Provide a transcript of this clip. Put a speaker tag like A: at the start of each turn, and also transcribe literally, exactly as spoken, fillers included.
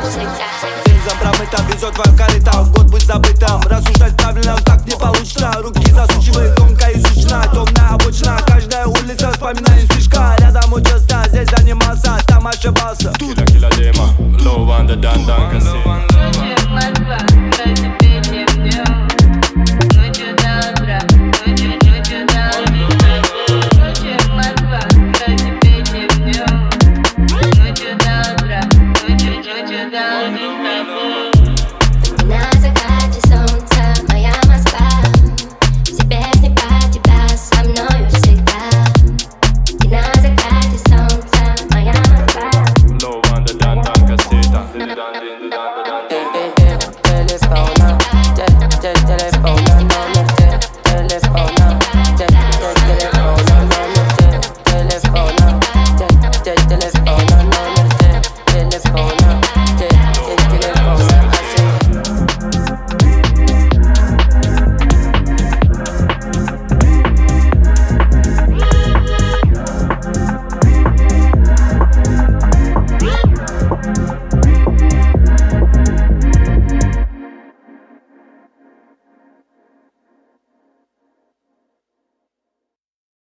A: Бензом промыта, везет твоя корыта. Год быть забытым, рассуждать правильно так не получится. Руки засучивай, тонко изучена, темная обочина. Каждая улица, вспоминаю слишком. Рядом учился, здесь занимался, там ошибался.
B: Кила, кила, дема, low on the dan dan kasi.
C: Down.